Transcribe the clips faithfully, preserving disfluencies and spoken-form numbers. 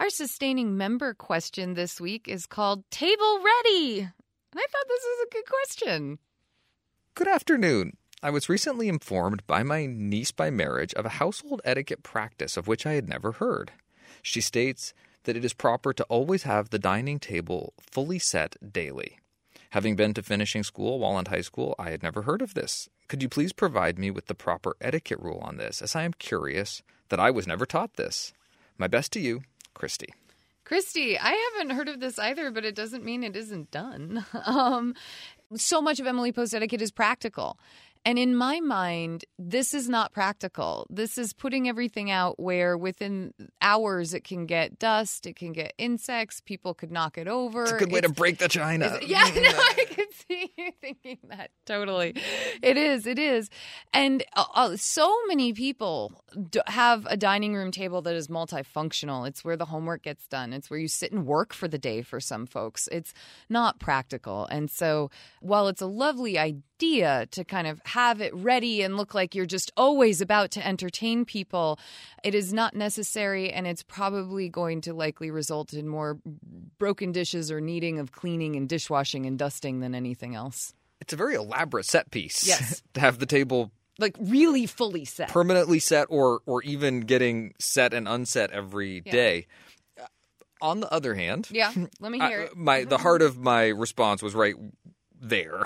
Our sustaining member question this week is called Table Ready. And I thought this was a good question. Good afternoon. I was recently informed by my niece by marriage of a household etiquette practice of which I had never heard. She states that it is proper to always have the dining table fully set daily. Having been to finishing school while in high school, I had never heard of this. Could you please provide me with the proper etiquette rule on this, as I am curious that I was never taught this? My best to you, Christy. Christy, I haven't heard of this either, but it doesn't mean it isn't done. Um, so much of Emily Post etiquette is practical. And in my mind, this is not practical. This is putting everything out where within hours it can get dust, it can get insects, people could knock it over. It's a good way it's, to break the china. Yeah, no, I could see you thinking that. Totally. It is, it is. And uh, so many people d- have a dining room table that is multifunctional. It's where the homework gets done. It's where you sit and work for the day for some folks. It's not practical. And so while it's a lovely idea, idea to kind of have it ready and look like you're just always about to entertain people, it is not necessary, and it's probably going to likely result in more broken dishes or needing of cleaning and dishwashing and dusting than anything else. It's a very elaborate set piece. Yes. To have the table like really fully set. Permanently set or or even getting set and unset every yeah. day. On the other hand, yeah, let me hear I, it. My the heart of my response was right there.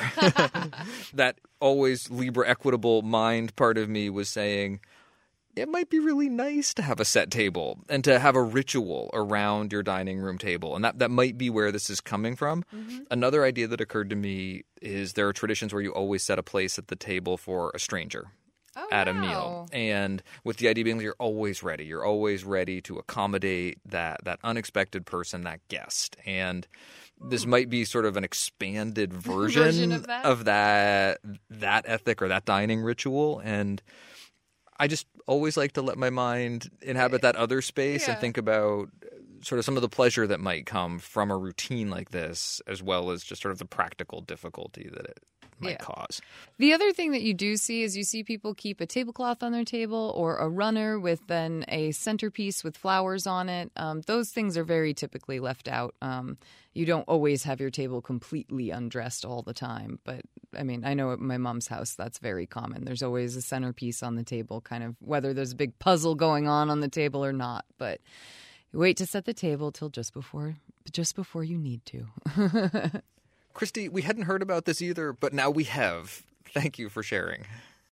That always Libra equitable mind part of me was saying it might be really nice to have a set table and to have a ritual around your dining room table. And that, that might be where this is coming from. Mm-hmm. Another idea that occurred to me is there are traditions where you always set a place at the table for a stranger. Oh, at wow. a meal. And with the idea being that you're always ready. You're always ready to accommodate that that unexpected person, that guest. And this might be sort of an expanded version, version of, that? of that that ethic or that dining ritual. And I just always like to let my mind inhabit that other space yeah. and think about sort of some of the pleasure that might come from a routine like this, as well as just sort of the practical difficulty that it might yeah. cause. The other thing that you do see is you see people keep a tablecloth on their table or a runner with then a centerpiece with flowers on it. Um, those things are very typically left out. Um, you don't always have your table completely undressed all the time. But, I mean, I know at my mom's house that's very common. There's always a centerpiece on the table, kind of whether there's a big puzzle going on on the table or not. But you wait to set the table till just before, just before you need to. Christy, we hadn't heard about this either, but now we have. Thank you for sharing.